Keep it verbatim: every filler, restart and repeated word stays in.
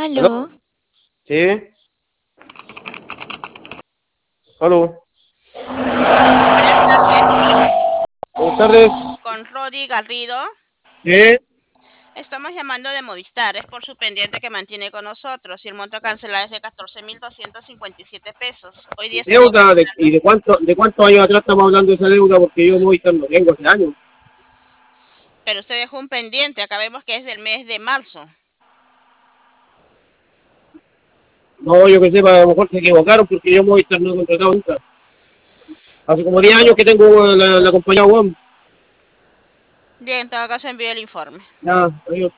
¿Aló? Aló, ¿Sí? ¿Aló? Buenas tardes, Buenas tardes. con Rodi Garrido. ¿Sí? Estamos llamando de Movistar, es por su pendiente que mantiene con nosotros y el monto a cancelar es de catorce mil doscientos cincuenta y siete pesos. Hoy día estaría ¿Deuda? De, ¿y cancelando. de cuánto, de cuántos años atrás estamos hablando de esa deuda? Porque yo Movistar no tengo hace años. Pero usted dejó un pendiente, acá vemos que es del mes de marzo. No, yo que sepa, a lo mejor se equivocaron porque yo Movistar no he contratado nunca. Hace como diez años que tengo la, la compañía WOM. Bien, en todo caso envío el informe. Ya, adiós.